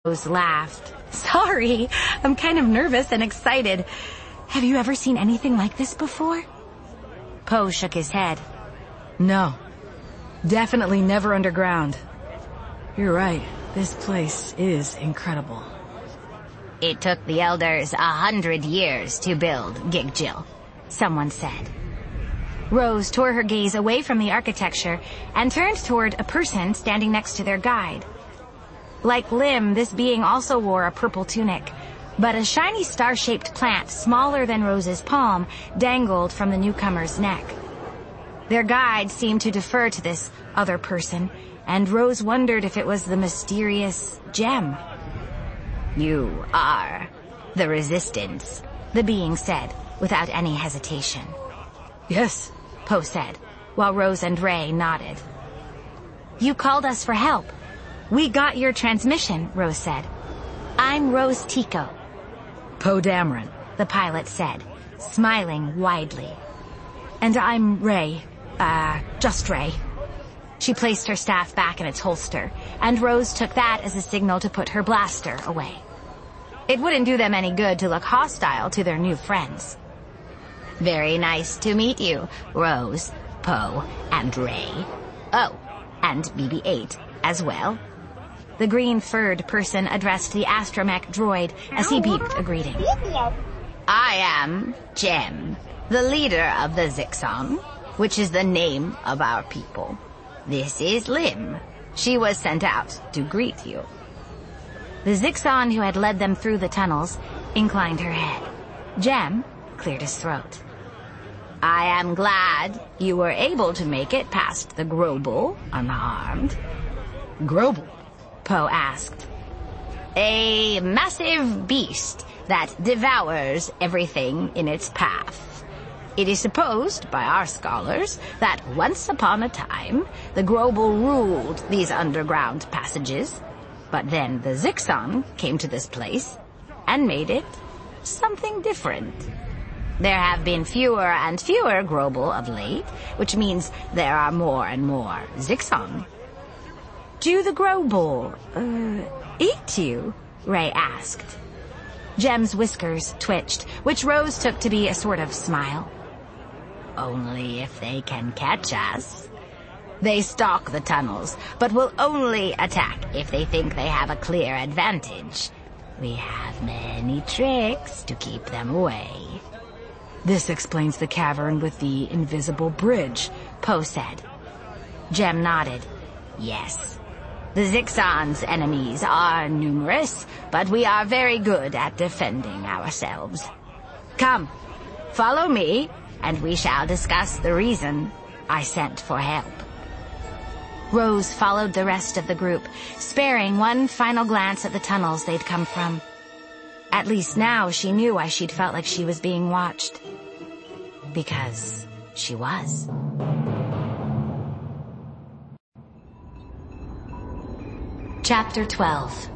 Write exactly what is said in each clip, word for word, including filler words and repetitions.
Rose laughed. Sorry, I'm kind of nervous and excited. Have you ever seen anything like this before? Poe shook his head. No. Definitely never underground. You're right. This place is incredible. It took the elders a hundred years to build Gig-Jill, someone said. Rose tore her gaze away from the architecture and turned toward a person standing next to their guide. Like Lim, this being also wore a purple tunic, but a shiny star-shaped plant smaller than Rose's palm dangled from the newcomer's neck. Their guide seemed to defer to this other person, and Rose wondered if it was the mysterious Jem. You are the Resistance, the being said, without any hesitation. Yes, Poe said, while Rose and Ray nodded. You called us for help. We got your transmission, Rose said. I'm Rose Tico. Poe Dameron, the pilot said, smiling widely. And I'm Ray. Uh, just Ray. She placed her staff back in its holster, and Rose took that as a signal to put her blaster away. It wouldn't do them any good to look hostile to their new friends. Very nice to meet you, Rose, Poe, and Ray. Oh, and B B eight as well. The green-furred person addressed the astromech droid as he beeped a greeting. I am Jem, the leader of the Zixon, which is the name of our people. This is Lim. She was sent out to greet you. The Zixon who had led them through the tunnels inclined her head. Jem cleared his throat. I am glad you were able to make it past the Grobel unharmed. Grobel? Poe asked. A massive beast that devours everything in its path. It is supposed by our scholars that once upon a time the Grobel ruled these underground passages, but then the Zixon came to this place and made it something different. There have been fewer and fewer Grobel of late, which means there are more and more Zixon. Do the Grobel, uh, eat you? Ray asked. Jem's whiskers twitched, which Rose took to be a sort of smile. Only if they can catch us. They stalk the tunnels, but will only attack if they think they have a clear advantage. We have many tricks to keep them away. This explains the cavern with the invisible bridge, Poe said. Jem nodded. Yes. The Zixon's enemies are numerous, but we are very good at defending ourselves. Come, follow me, and we shall discuss the reason I sent for help. Rose followed the rest of the group, sparing one final glance at the tunnels they'd come from. At least now she knew why she'd felt like she was being watched. Because she was. Chapter twelve.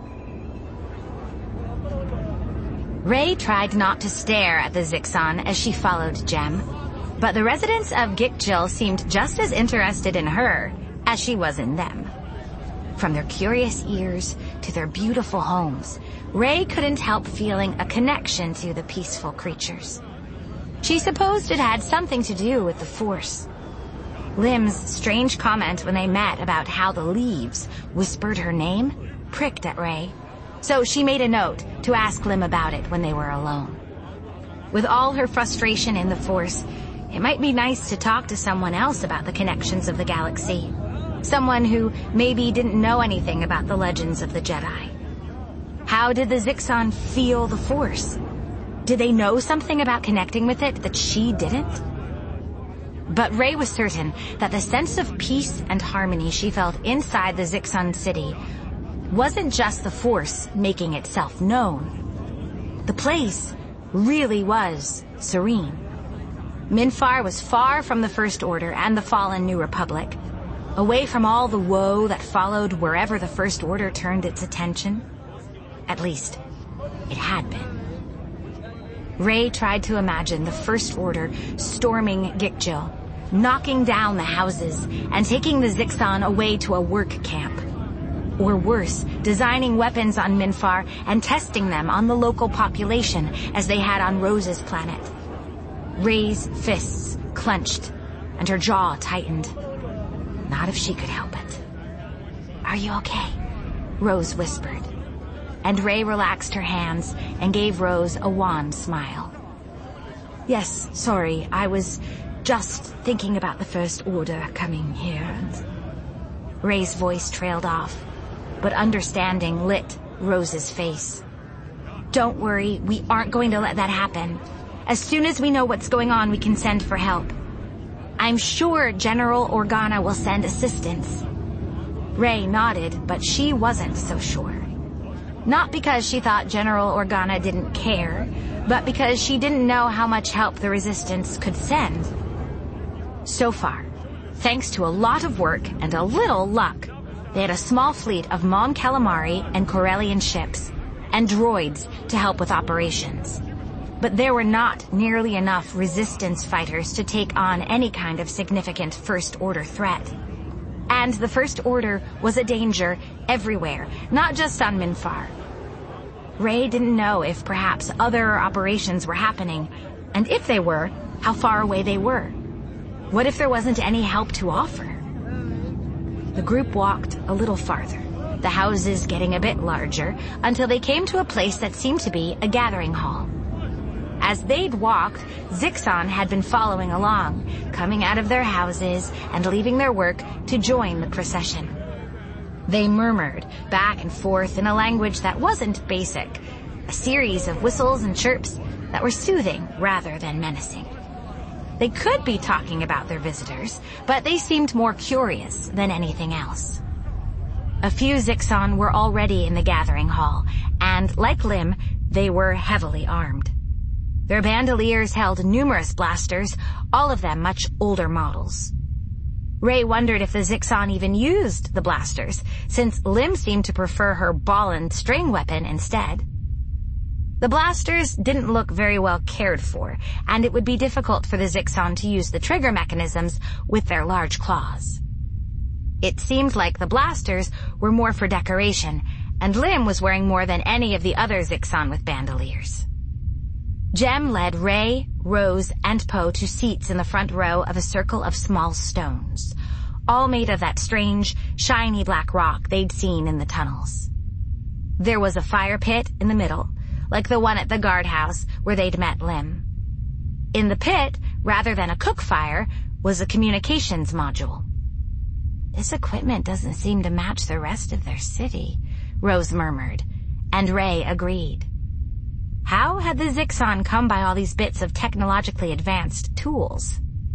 Ray tried not to stare at the Zixon as she followed Jem, but the residents of Gig-Jill seemed just as interested in her as she was in them. From their curious ears to their beautiful homes, Ray couldn't help feeling a connection to the peaceful creatures. She supposed it had something to do with the Force. Lim's strange comment when they met about how the leaves whispered her name pricked at Ray, so she made a note to ask Lim about it when they were alone. With all her frustration in the Force, it might be nice to talk to someone else about the connections of the galaxy. Someone who maybe didn't know anything about the legends of the Jedi. How did the Zixon feel the Force? Did they know something about connecting with it that she didn't? But Ray was certain that the sense of peace and harmony she felt inside the Zixon city wasn't just the Force making itself known. The place really was serene. Minfar was far from the First Order and the fallen New Republic, away from all the woe that followed wherever the First Order turned its attention. At least, it had been. Ray tried to imagine the First Order storming Gig-Jill, knocking down the houses and taking the Zixon away to a work camp. Or worse, designing weapons on Minfar and testing them on the local population as they had on Rose's planet. Ray's fists clenched and her jaw tightened. Not if she could help it. "Are you okay?" Rose whispered. And Ray relaxed her hands and gave Rose a wan smile. "Yes, sorry, I was just thinking about the First Order coming here and..." Ray's voice trailed off, but understanding lit Rose's face. "Don't worry, we aren't going to let that happen. As soon as we know what's going on, we can send for help. I'm sure General Organa will send assistance." Ray nodded, but she wasn't so sure. Not because she thought General Organa didn't care, but because she didn't know how much help the Resistance could send. So far, thanks to a lot of work and a little luck, they had a small fleet of Mon Calamari and Corellian ships, and droids to help with operations. But there were not nearly enough Resistance fighters to take on any kind of significant First Order threat. And the First Order was a danger everywhere, not just on Minfar. Ray didn't know if perhaps other operations were happening, and if they were, how far away they were. What if there wasn't any help to offer? The group walked a little farther, the houses getting a bit larger, until they came to a place that seemed to be a gathering hall. As they'd walked, Zixon had been following along, coming out of their houses and leaving their work to join the procession. They murmured back and forth in a language that wasn't basic, a series of whistles and chirps that were soothing rather than menacing. They could be talking about their visitors, but they seemed more curious than anything else. A few Zixon were already in the gathering hall, and like Lim, they were heavily armed. Their bandoliers held numerous blasters, all of them much older models. Ray wondered if the Zixon even used the blasters, since Lim seemed to prefer her ball and string weapon instead. The blasters didn't look very well cared for, and it would be difficult for the Zixon to use the trigger mechanisms with their large claws. It seemed like the blasters were more for decoration, and Lim was wearing more than any of the other Zixon with bandoliers. Jem led Ray, Rose, and Poe to seats in the front row of a circle of small stones, all made of that strange, shiny black rock they'd seen in the tunnels. There was a fire pit in the middle, like the one at the guardhouse where they'd met Lim. In the pit, rather than a cook fire, was a communications module. "This equipment doesn't seem to match the rest of their city," Rose murmured, and Ray agreed. How had the Zixon come by all these bits of technologically advanced tools?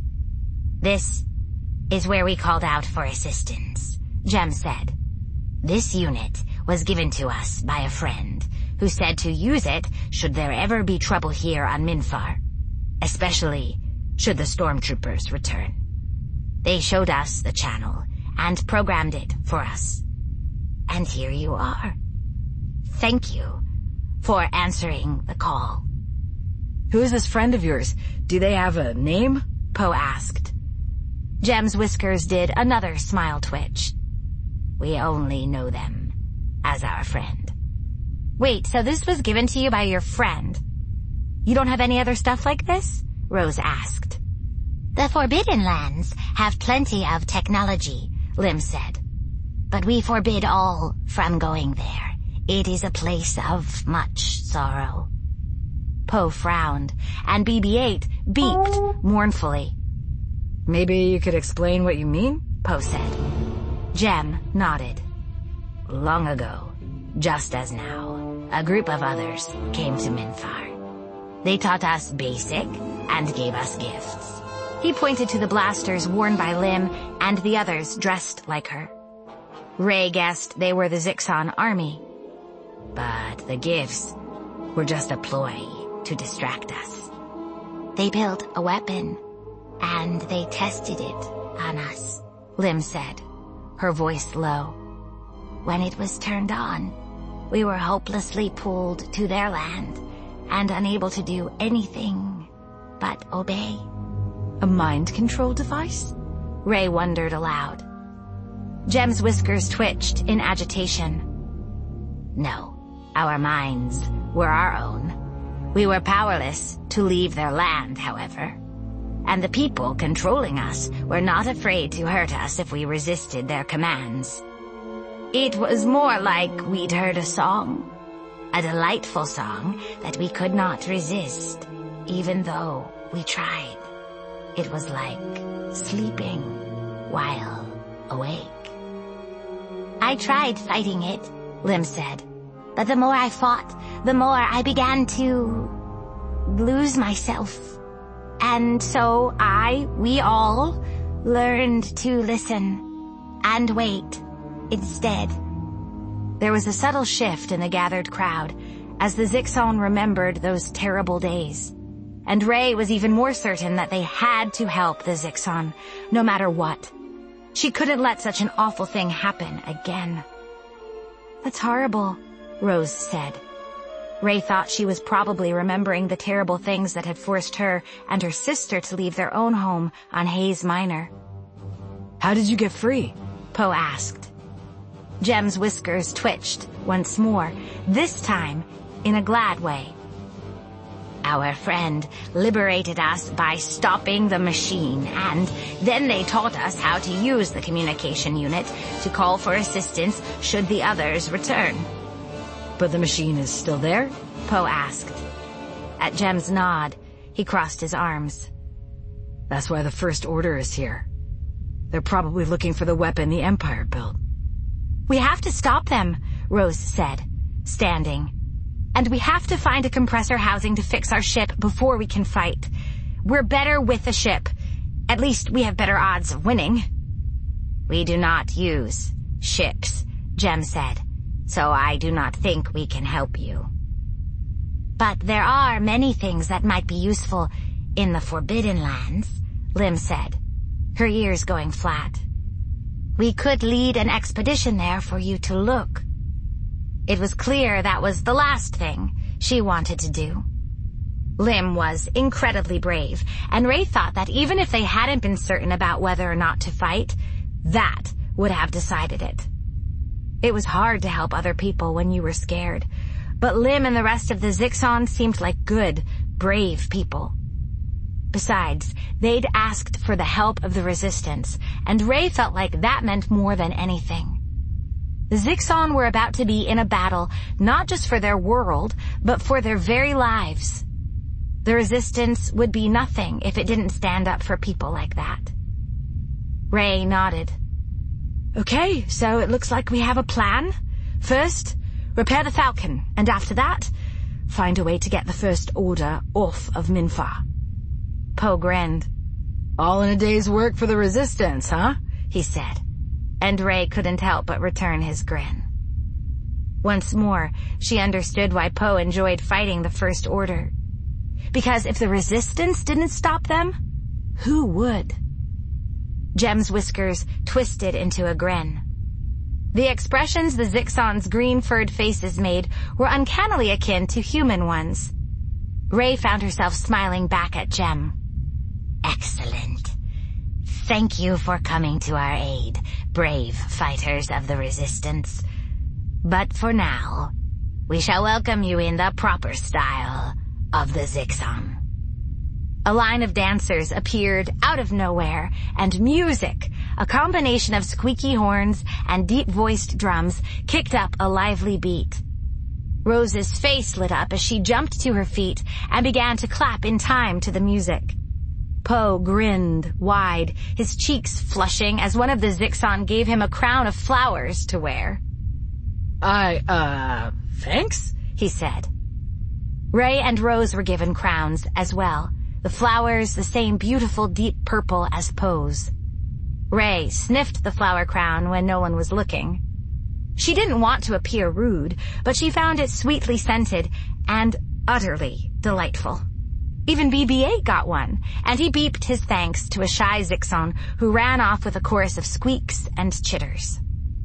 "This is where we called out for assistance," Jem said. "This unit was given to us by a friend who said to use it should there ever be trouble here on Minfar, especially should the stormtroopers return. They showed us the channel and programmed it for us. And here you are. Thank you for answering the call." "Who is this friend of yours? Do they have a name?" Poe asked. Jem's whiskers did another smile twitch. "We only know them as our friend." "Wait, so this was given to you by your friend? You don't have any other stuff like this?" Rose asked. "The Forbidden Lands have plenty of technology," Lim said. "But we forbid all from going there. It is a place of much sorrow." Poe frowned, and B B eight beeped mournfully. "Maybe you could explain what you mean?" Poe said. Jem nodded. "Long ago, just as now, a group of others came to Minfar. They taught us basic and gave us gifts." He pointed to the blasters worn by Lim and the others dressed like her. Ray guessed they were the Zixon army. But the gifts were just a ploy to distract us. "They built a weapon, and they tested it on us," Lim said, her voice low. "When it was turned on, we were hopelessly pulled to their land and unable to do anything but obey." "A mind control device?" Ray wondered aloud. Jem's whiskers twitched in agitation. No, our minds were our own. We were powerless to leave their land, however. And the people controlling us were not afraid to hurt us if we resisted their commands. It was more like we'd heard a song. A delightful song that we could not resist, even though we tried. It was like sleeping while awake. I tried fighting it, Lim said. But the more I fought, the more I began to lose myself. And so I, we all, learned to listen and wait instead. There was a subtle shift in the gathered crowd as the Zixon remembered those terrible days. And Ray was even more certain that they had to help the Zixon, no matter what. She couldn't let such an awful thing happen again. That's horrible, Rose said. Ray thought she was probably remembering the terrible things that had forced her and her sister to leave their own home on Hayes Minor. How did you get free? Poe asked. Jem's whiskers twitched once more, this time in a glad way. Our friend liberated us by stopping the machine, and then they taught us how to use the communication unit to call for assistance should the others return. But the machine is still there? Poe asked. At Jem's nod, he crossed his arms. That's why the First Order is here. They're probably looking for the weapon the Empire built. We have to stop them, Rose said, standing. And we have to find a compressor housing to fix our ship before we can fight. We're better with the ship. At least we have better odds of winning. We do not use ships, Jem said, so I do not think we can help you. But there are many things that might be useful in the Forbidden Lands, Lim said, her ears going flat. We could lead an expedition there for you to look. It was clear that was the last thing she wanted to do. Lim was incredibly brave, and Ray thought that even if they hadn't been certain about whether or not to fight, that would have decided it. It was hard to help other people when you were scared, but Lim and the rest of the Zixon seemed like good, brave people. Besides, they'd asked for the help of the Resistance, and Ray felt like that meant more than anything. The Zixon were about to be in a battle, not just for their world, but for their very lives. The Resistance would be nothing if it didn't stand up for people like that. Ray nodded. Okay, so it looks like we have a plan. First, repair the Falcon, and after that, find a way to get the First Order off of Minfar. Poe grinned. All in a day's work for the Resistance, huh? He said, and Ray couldn't help but return his grin. Once more, she understood why Poe enjoyed fighting the First Order. Because if the Resistance didn't stop them, who would? Jem's whiskers twisted into a grin. The expressions the Zixon's green-furred faces made were uncannily akin to human ones. Ray found herself smiling back at Jem. Excellent. Thank you for coming to our aid, brave fighters of the Resistance. But for now, we shall welcome you in the proper style of the Zixon. A line of dancers appeared out of nowhere, and music, a combination of squeaky horns and deep-voiced drums, kicked up a lively beat. Rose's face lit up as she jumped to her feet and began to clap in time to the music. Poe grinned wide, his cheeks flushing as one of the Zixon gave him a crown of flowers to wear. I, uh, thanks? He said. Ray and Rose were given crowns as well, the flowers the same beautiful deep purple as Poe's. Ray sniffed the flower crown when no one was looking. She didn't want to appear rude, but she found it sweetly scented and utterly delightful. Even B B eight got one, and he beeped his thanks to a shy Zixon who ran off with a chorus of squeaks and chitters.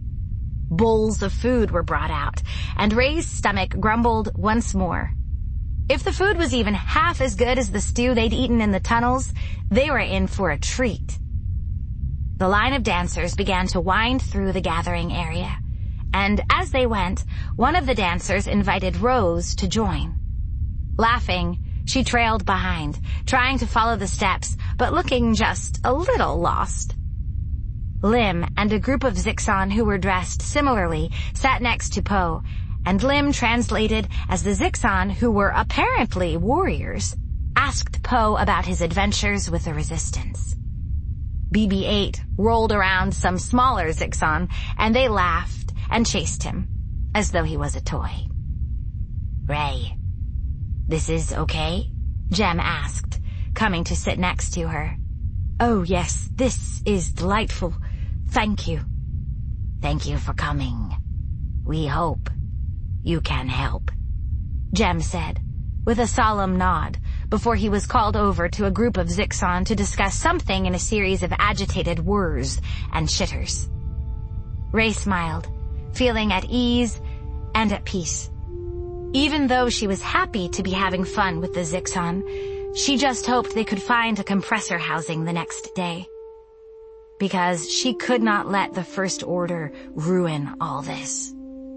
Bowls of food were brought out, and Ray's stomach grumbled once more. If the food was even half as good as the stew they'd eaten in the tunnels, they were in for a treat. The line of dancers began to wind through the gathering area, and as they went, one of the dancers invited Rose to join. Laughing, she trailed behind, trying to follow the steps, but looking just a little lost. Lim and a group of Zixon who were dressed similarly sat next to Poe, and Lim translated as the Zixon, who were apparently warriors, asked Poe about his adventures with the Resistance. B B eight rolled around some smaller Zixon, and they laughed and chased him, as though he was a toy. "Ray, this is okay?" Jem asked, coming to sit next to her. "Oh, yes, this is delightful. Thank you." "Thank you for coming. We hope you can help," Jem said, with a solemn nod, before he was called over to a group of Zixon to discuss something in a series of agitated whirs and chitters. Ray smiled, feeling at ease and at peace. Even though she was happy to be having fun with the Zixon, she just hoped they could find a compressor housing the next day. Because she could not let the First Order ruin all this.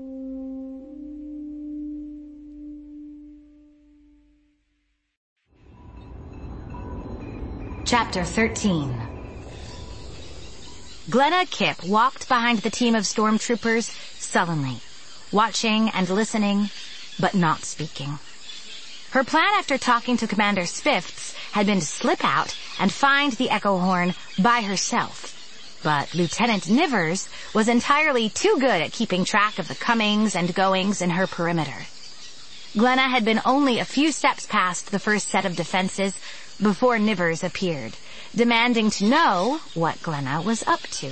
Chapter thirteen. Glenna Kipp walked behind the team of stormtroopers sullenly, watching and listening, but not speaking. Her plan after talking to Commander Swifts had been to slip out and find the Echo Horn by herself. But Lieutenant Nivers was entirely too good at keeping track of the comings and goings in her perimeter. Glenna had been only a few steps past the first set of defenses before Nivers appeared, demanding to know what Glenna was up to.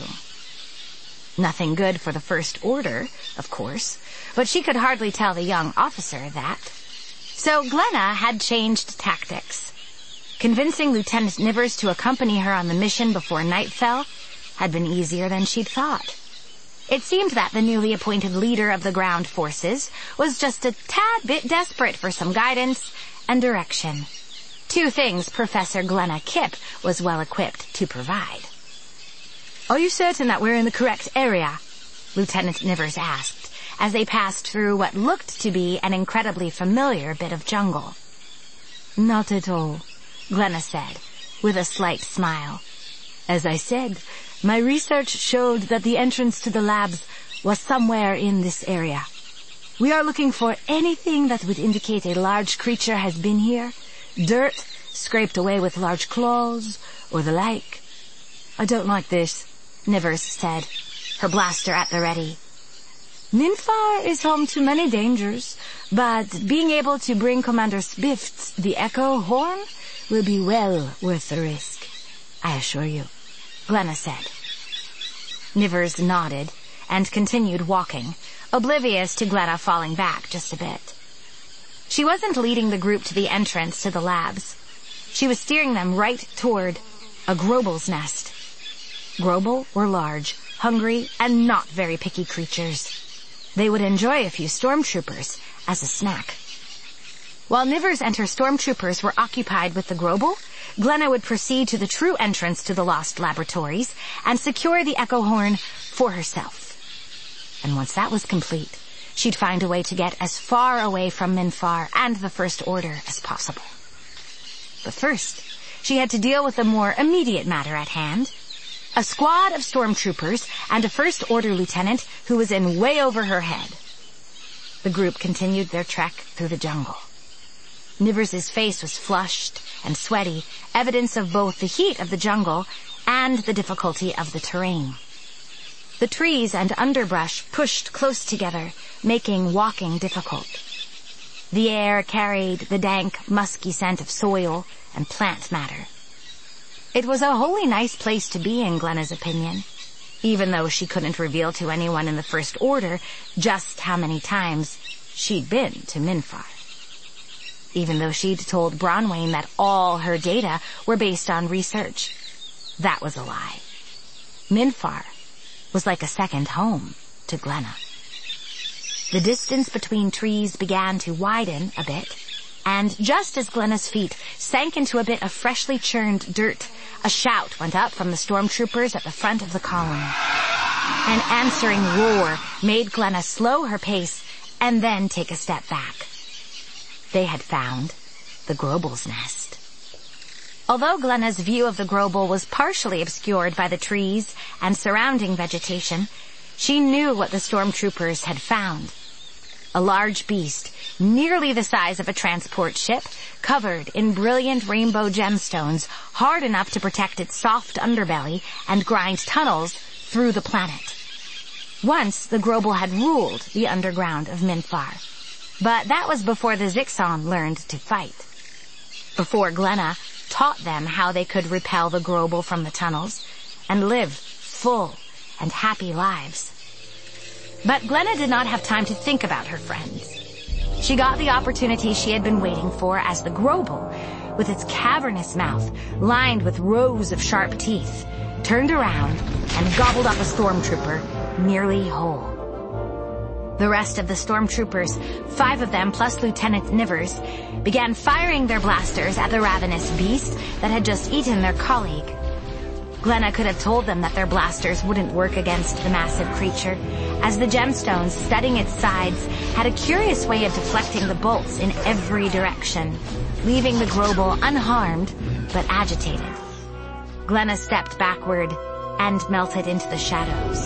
Nothing good for the First Order, of course, but she could hardly tell the young officer that. So Glenna had changed tactics. Convincing Lieutenant Nivers to accompany her on the mission before night fell had been easier than she'd thought. It seemed that the newly appointed leader of the ground forces was just a tad bit desperate for some guidance and direction. Two things Professor Glenna Kipp was well equipped to provide. "Are you certain that we're in the correct area?" Lieutenant Nivers asked, as they passed through what looked to be an incredibly familiar bit of jungle. "Not at all," Glenna said, with a slight smile. "As I said, my research showed that the entrance to the labs was somewhere in this area. We are looking for anything that would indicate a large creature has been here, dirt scraped away with large claws, or the like." "I don't like this," Nivers said, her blaster at the ready. "Minfar is home to many dangers, but being able to bring Commander Swifts the Echo Horn will be well worth the risk, I assure you," Glenna said. Nivers nodded and continued walking, oblivious to Glenna falling back just a bit. She wasn't leading the group to the entrance to the labs. She was steering them right toward a Grobal's nest. Grobal were large, hungry, and not very picky creatures. They would enjoy a few stormtroopers as a snack. While Nivers and her stormtroopers were occupied with the Grobal, Glenna would proceed to the true entrance to the Lost Laboratories and secure the Echo Horn for herself. And once that was complete, she'd find a way to get as far away from Minfar and the First Order as possible. But first, she had to deal with the more immediate matter at hand. A squad of stormtroopers and a First Order lieutenant who was in way over her head. The group continued their trek through the jungle. Nivers' face was flushed and sweaty, evidence of both the heat of the jungle and the difficulty of the terrain. The trees and underbrush pushed close together, making walking difficult. The air carried the dank, musky scent of soil and plant matter. It was a wholly nice place to be in, Glenna's opinion, even though she couldn't reveal to anyone in the First Order just how many times she'd been to Minfar. Even though she'd told Bronwyn that all her data were based on research. That was a lie. Minfar was like a second home to Glenna. The distance between trees began to widen a bit, And just as Glenna's feet sank into a bit of freshly churned dirt, a shout went up from the stormtroopers at the front of the column. An answering roar made Glenna slow her pace and then take a step back. They had found the Grobel's nest. Although Glenna's view of the Grobel was partially obscured by the trees and surrounding vegetation, she knew what the stormtroopers had found. A large beast, nearly the size of a transport ship, covered in brilliant rainbow gemstones, hard enough to protect its soft underbelly and grind tunnels through the planet. Once, the Grobel had ruled the underground of Minfar. But that was before the Zixon learned to fight. Before Glenna taught them how they could repel the Grobel from the tunnels and live full and happy lives. But Glenna did not have time to think about her friends. She got the opportunity she had been waiting for as the Grobel, with its cavernous mouth lined with rows of sharp teeth, turned around and gobbled up a stormtrooper nearly whole. The rest of the stormtroopers, five of them plus Lieutenant Nivers, began firing their blasters at the ravenous beast that had just eaten their colleague. Glenna could have told them that their blasters wouldn't work against the massive creature, as the gemstones studding its sides had a curious way of deflecting the bolts in every direction, leaving the Grobel unharmed but agitated. Glenna stepped backward and melted into the shadows.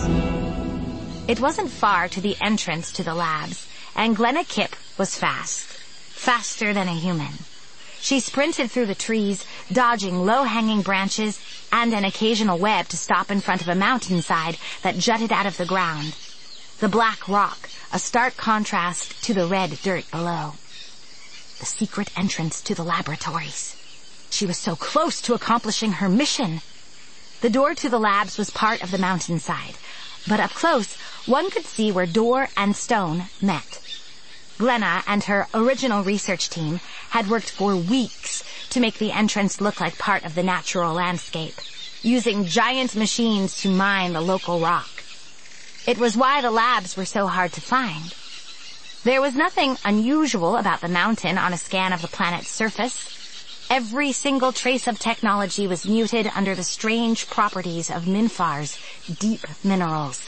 It wasn't far to the entrance to the labs, and Glenna Kipp was fast, faster than a human. She sprinted through the trees, dodging low-hanging branches and an occasional web to stop in front of a mountainside that jutted out of the ground. The black rock, a stark contrast to the red dirt below. The secret entrance to the laboratories. She was so close to accomplishing her mission. The door to the labs was part of the mountainside, but up close, one could see where door and stone met. Glenna and her original research team had worked for weeks to make the entrance look like part of the natural landscape, using giant machines to mine the local rock. It was why the labs were so hard to find. There was nothing unusual about the mountain on a scan of the planet's surface. Every single trace of technology was muted under the strange properties of Minfar's deep minerals.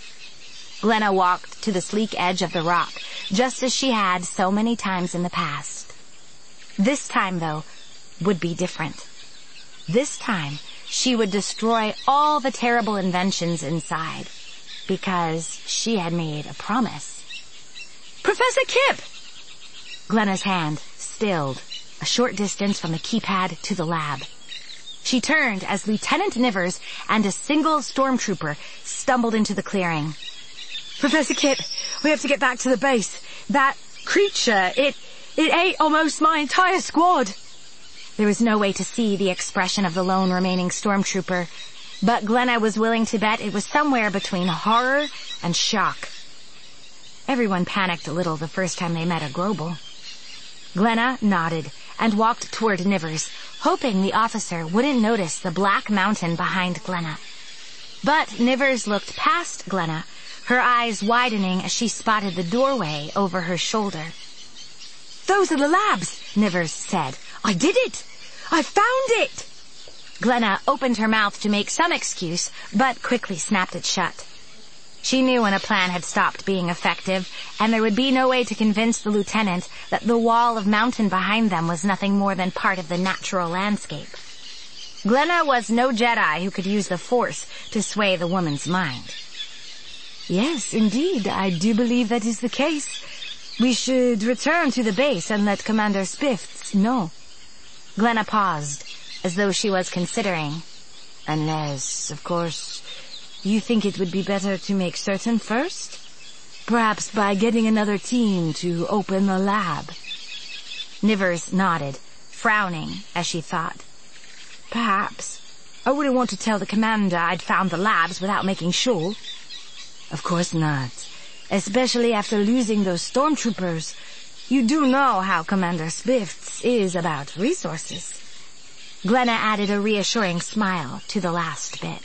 Glenna walked to the sleek edge of the rock, just as she had so many times in the past. This time, though, would be different. This time, she would destroy all the terrible inventions inside, because she had made a promise. Professor Kipp! Glenna's hand stilled a short distance from the keypad to the lab. She turned as Lieutenant Nivers and a single stormtrooper stumbled into the clearing. Professor Kipp, we have to get back to the base. That creature, it, it ate almost my entire squad. There was no way to see the expression of the lone remaining stormtrooper, but Glenna was willing to bet it was somewhere between horror and shock. Everyone panicked a little the first time they met a Grobel. Glenna nodded and walked toward Nivers, hoping the officer wouldn't notice the black mountain behind Glenna. But Nivers looked past Glenna, her eyes widening as she spotted the doorway over her shoulder. Those are the labs, Nivers said. I did it! I found it! Glenna opened her mouth to make some excuse, but quickly snapped it shut. She knew when a plan had stopped being effective, and there would be no way to convince the lieutenant that the wall of mountain behind them was nothing more than part of the natural landscape. Glenna was no Jedi who could use the Force to sway the woman's mind. Yes, indeed, I do believe that is the case. We should return to the base and let Commander Spifts know. Glenna paused, as though she was considering. Unless, of course, you think it would be better to make certain first? Perhaps by getting another team to open the lab. Nivers nodded, frowning as she thought. Perhaps. I wouldn't want to tell the commander I'd found the labs without making sure. Of course not. Especially after losing those stormtroopers. You do know how Commander Spifts is about resources. Glenna added a reassuring smile to the last bit.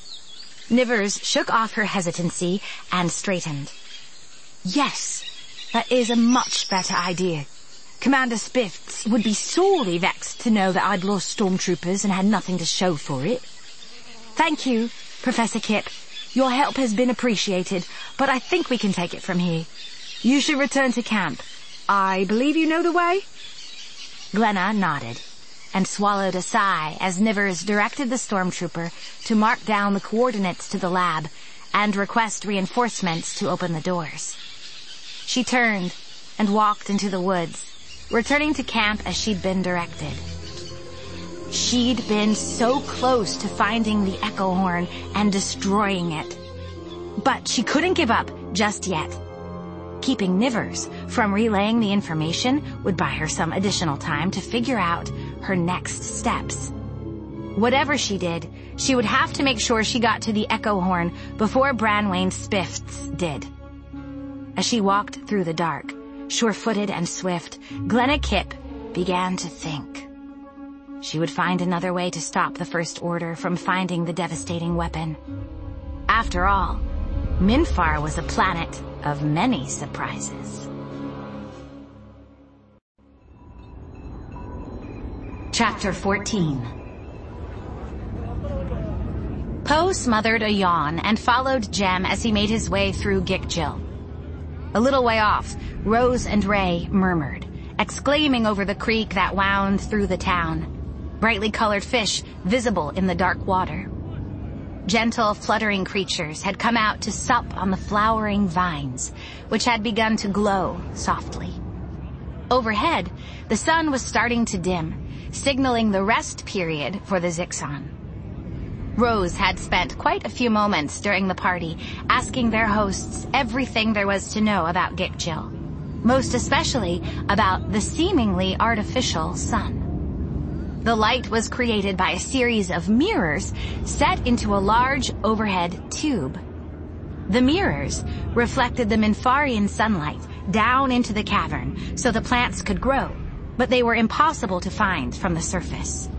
Nivers shook off her hesitancy and straightened. Yes, that is a much better idea. Commander Spifts would be sorely vexed to know that I'd lost stormtroopers and had nothing to show for it. Thank you, Professor Kip. Your help has been appreciated, but I think we can take it from here. You should return to camp. I believe you know the way? Glenna nodded and swallowed a sigh as Nivers directed the stormtrooper to mark down the coordinates to the lab and request reinforcements to open the doors. She turned and walked into the woods, returning to camp as she'd been directed. She'd been so close to finding the echo horn and destroying it. But she couldn't give up just yet. Keeping Nivers from relaying the information would buy her some additional time to figure out her next steps. Whatever she did, she would have to make sure she got to the echo horn before Branwayn Spifts did. As she walked through the dark, sure-footed and swift, Glenna Kip began to think. She would find another way to stop the First Order from finding the devastating weapon. After all, Minfar was a planet of many surprises. Chapter fourteen. Poe smothered a yawn and followed Jem as he made his way through Gikjil. A little way off, Rose and Ray murmured, exclaiming over the creek that wound through the town. Brightly colored fish visible in the dark water. Gentle, fluttering creatures had come out to sup on the flowering vines, which had begun to glow softly. Overhead, the sun was starting to dim, signaling the rest period for the Zixon. Rose had spent quite a few moments during the party asking their hosts everything there was to know about Gikjil, most especially about the seemingly artificial sun. The light was created by a series of mirrors set into a large overhead tube. The mirrors reflected the Minfarian sunlight down into the cavern so the plants could grow, but they were impossible to find from the surface.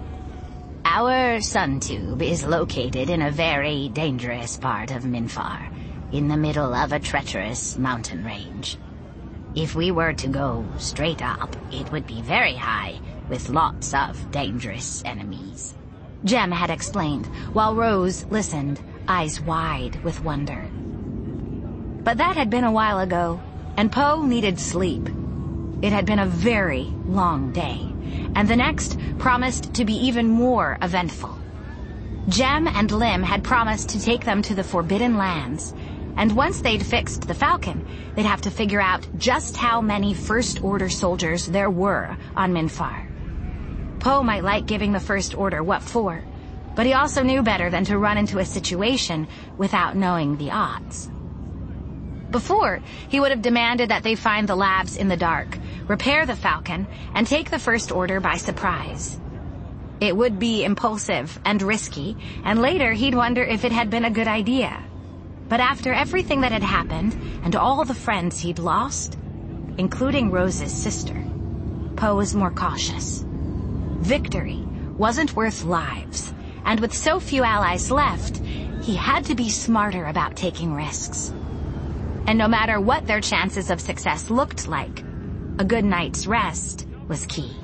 Our sun tube is located in a very dangerous part of Minfar, in the middle of a treacherous mountain range. If we were to go straight up, it would be very high, with lots of dangerous enemies. Jem had explained, while Rose listened, eyes wide with wonder. But that had been a while ago, and Poe needed sleep. It had been a very long day, and the next promised to be even more eventful. Jem and Lim had promised to take them to the Forbidden Lands, and once they'd fixed the Falcon, they'd have to figure out just how many First Order soldiers there were on Minfar. Poe might like giving the First Order what for, but he also knew better than to run into a situation without knowing the odds. Before, he would have demanded that they find the labs in the dark, repair the Falcon, and take the First Order by surprise. It would be impulsive and risky, and later he'd wonder if it had been a good idea. But after everything that had happened, and all the friends he'd lost, including Rose's sister, Poe was more cautious. Victory wasn't worth lives, and with so few allies left, he had to be smarter about taking risks. And no matter what their chances of success looked like, a good night's rest was key.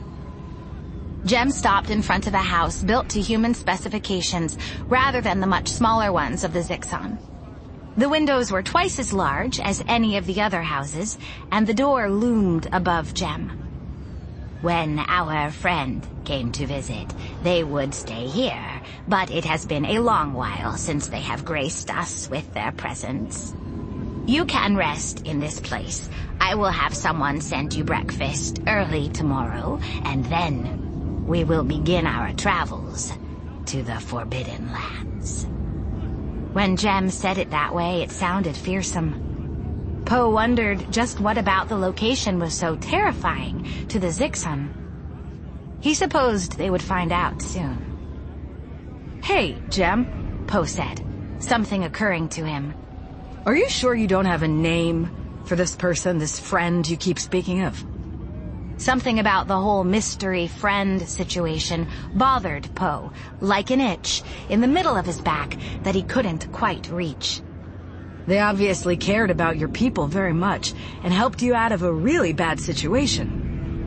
Jem stopped in front of a house built to human specifications rather than the much smaller ones of the Zixon. The windows were twice as large as any of the other houses, and the door loomed above Jem. When our friend came to visit, they would stay here, but it has been a long while since they have graced us with their presence. You can rest in this place. I will have someone send you breakfast early tomorrow, and then we will begin our travels to the Forbidden Lands. When Jem said it that way, it sounded fearsome. Poe wondered just what about the location was so terrifying to the Zixon. He supposed they would find out soon. "Hey, Jem," Poe said, something occurring to him. "Are you sure you don't have a name for this person, this friend you keep speaking of?" Something about the whole mystery friend situation bothered Poe, like an itch in the middle of his back that he couldn't quite reach. "They obviously cared about your people very much and helped you out of a really bad situation.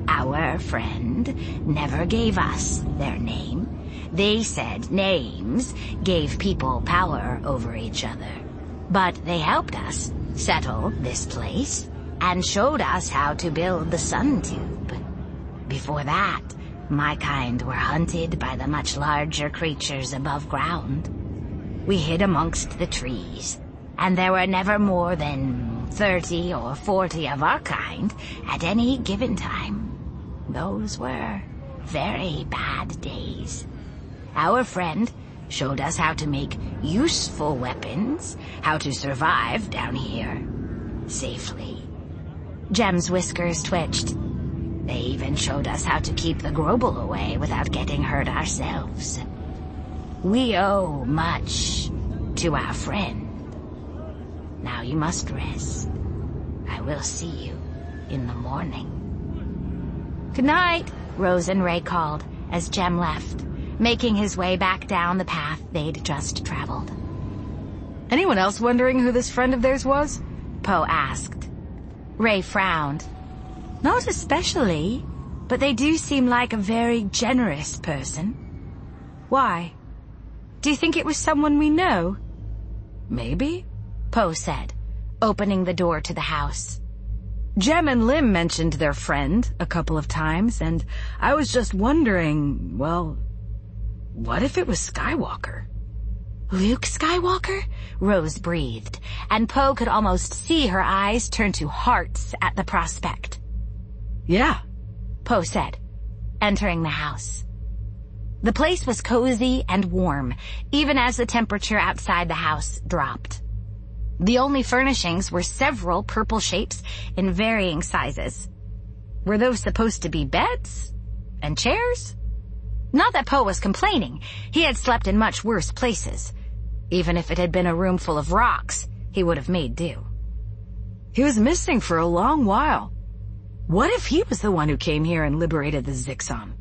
Our friend never gave us their name. They said names gave people power over each other. But they helped us settle this place and showed us how to build the sun tube. Before that, my kind were hunted by the much larger creatures above ground. We hid amongst the trees, and there were never more than thirty or forty of our kind at any given time. Those were very bad days. Our friend showed us how to make useful weapons, how to survive down here safely. Jem's whiskers twitched. They even showed us how to keep the Grobel away without getting hurt ourselves. We owe much to our friend. Now you must rest. I will see you in the morning. Good night, Rose and Ray called as Jem left, making his way back down the path they'd just traveled. Anyone else wondering who this friend of theirs was? Poe asked. Ray frowned. Not especially, but they do seem like a very generous person. Why? Do you think it was someone we know? Maybe, Poe said, opening the door to the house. Jem and Lim mentioned their friend a couple of times, and I was just wondering, well, what if it was Skywalker? Luke Skywalker? Rose breathed, and Poe could almost see her eyes turn to hearts at the prospect. Yeah, Poe said, entering the house. The place was cozy and warm, even as the temperature outside the house dropped. The only furnishings were several purple shapes in varying sizes. Were those supposed to be beds? And chairs? Not that Poe was complaining. He had slept in much worse places. Even if it had been a room full of rocks, he would have made do. He was missing for a long while. What if he was the one who came here and liberated the Zixon?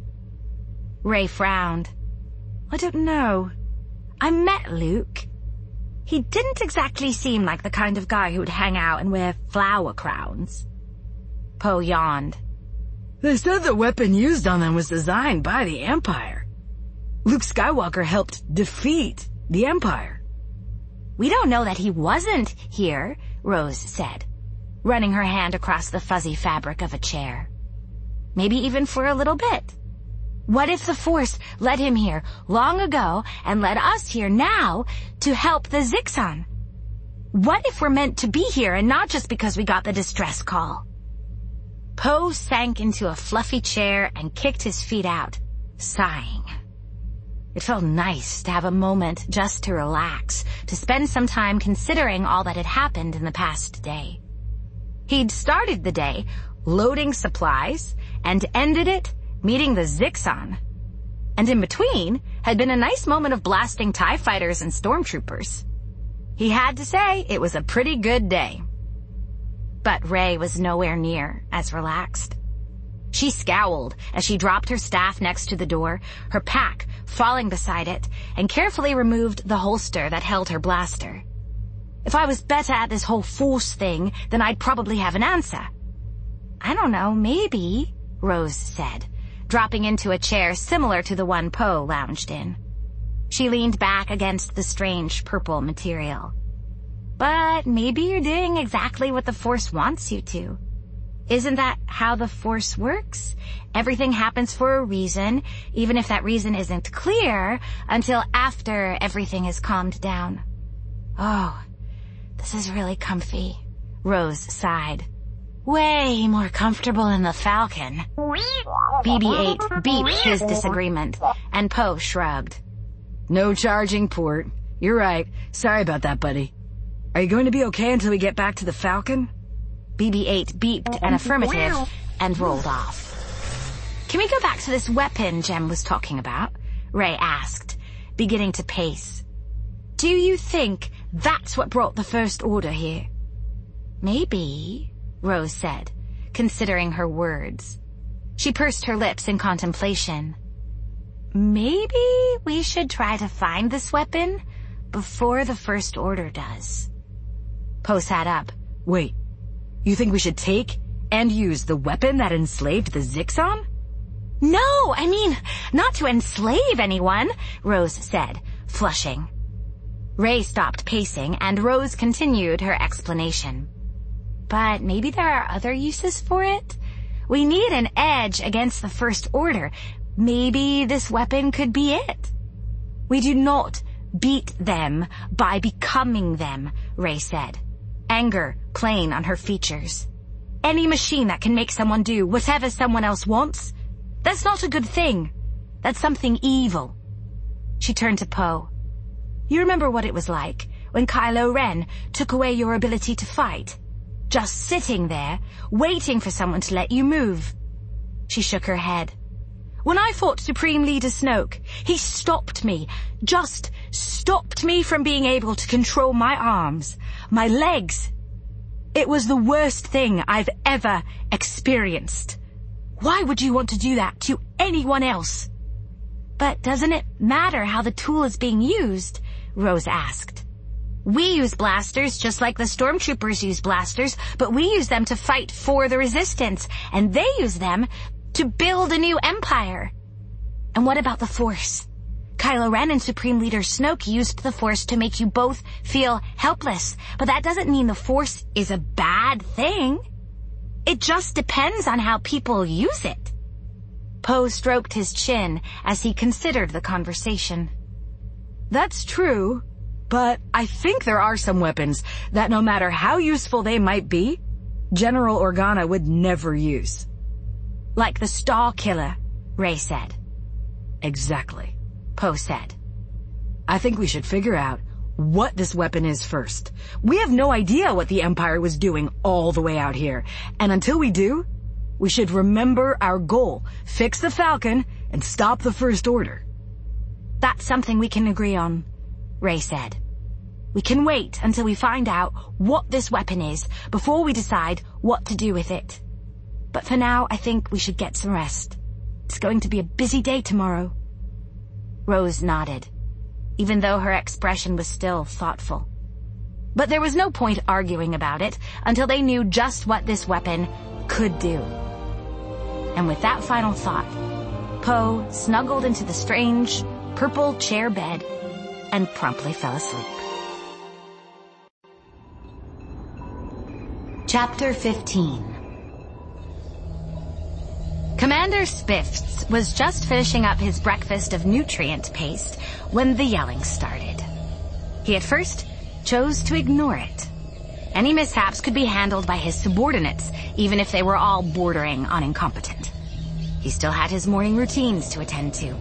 Ray frowned. I don't know. I met Luke. He didn't exactly seem like the kind of guy who would hang out and wear flower crowns. Poe yawned. They said the weapon used on them was designed by the Empire. Luke Skywalker helped defeat the Empire. We don't know that he wasn't here, Rose said, running her hand across the fuzzy fabric of a chair. Maybe even for a little bit. What if the Force led him here long ago and led us here now to help the Zixon? What if we're meant to be here and not just because we got the distress call? Poe sank into a fluffy chair and kicked his feet out, sighing. It felt nice to have a moment just to relax, to spend some time considering all that had happened in the past day. He'd started the day loading supplies and ended it meeting the Zixon. And in between had been a nice moment of blasting TIE fighters and stormtroopers. He had to say it was a pretty good day. But Ray was nowhere near as relaxed. She scowled as she dropped her staff next to the door, her pack falling beside it, and carefully removed the holster that held her blaster. If I was better at this whole Force thing, then I'd probably have an answer. I don't know, maybe, Rose said, dropping into a chair similar to the one Poe lounged in. She leaned back against the strange purple material. But maybe you're doing exactly what the Force wants you to. Isn't that how the Force works? Everything happens for a reason, even if that reason isn't clear until after everything is calmed down. Oh, this is really comfy, Rose sighed. Way more comfortable than the Falcon. B B eight beeped his disagreement, and Poe shrugged. No charging port. You're right. Sorry about that, buddy. Are you going to be okay until we get back to the Falcon? B B eight beeped an affirmative and rolled off. Can we go back to this weapon Jem was talking about? Ray asked, beginning to pace. Do you think that's what brought the First Order here? Maybe, Rose said, considering her words. She pursed her lips in contemplation. Maybe we should try to find this weapon before the First Order does. Poe sat up. Wait, you think we should take And use the weapon that enslaved the Zixon? No, I mean, not to enslave anyone, Rose said, flushing. Ray stopped pacing, and Rose continued her explanation. But maybe there are other uses for it? We need an edge against the First Order. Maybe this weapon could be it. We do not beat them by becoming them, Ray said, anger plain on her features. Any machine that can make someone do whatever someone else wants, that's not a good thing. That's something evil. She turned to Poe. You remember what it was like when Kylo Ren took away your ability to fight? Just sitting there, waiting for someone to let you move. She shook her head. When I fought Supreme Leader Snoke, he stopped me, just stopped me from being able to control my arms, my legs. It was the worst thing I've ever experienced. Why would you want to do that to anyone else? But doesn't it matter how the tool is being used? Rose asked. We use blasters just like the stormtroopers use blasters, but we use them to fight for the Resistance, and they use them to build a new empire. And what about the Force? Kylo Ren and Supreme Leader Snoke used the Force to make you both feel helpless, but that doesn't mean the Force is a bad thing. It just depends on how people use it. Poe stroked his chin as he considered the conversation. That's true, but I think there are some weapons that no matter how useful they might be, General Organa would never use. Like the Star Killer, Ray said. Exactly, Poe said. I think we should figure out what this weapon is first. We have no idea what the Empire was doing all the way out here, and until we do, we should remember our goal, fix the Falcon, and stop the First Order. That's something we can agree on, Ray said. We can wait until we find out what this weapon is before we decide what to do with it. But for now, I think we should get some rest. It's going to be a busy day tomorrow. Rose nodded, even though her expression was still thoughtful. But there was no point arguing about it until they knew just what this weapon could do. And with that final thought, Poe snuggled into the strange, purple chair bed and promptly fell asleep. Chapter fifteen. Commander Spiffs was just finishing up his breakfast of nutrient paste when the yelling started. He at first chose to ignore it. Any mishaps could be handled by his subordinates, even if they were all bordering on incompetent. He still had his morning routines to attend to.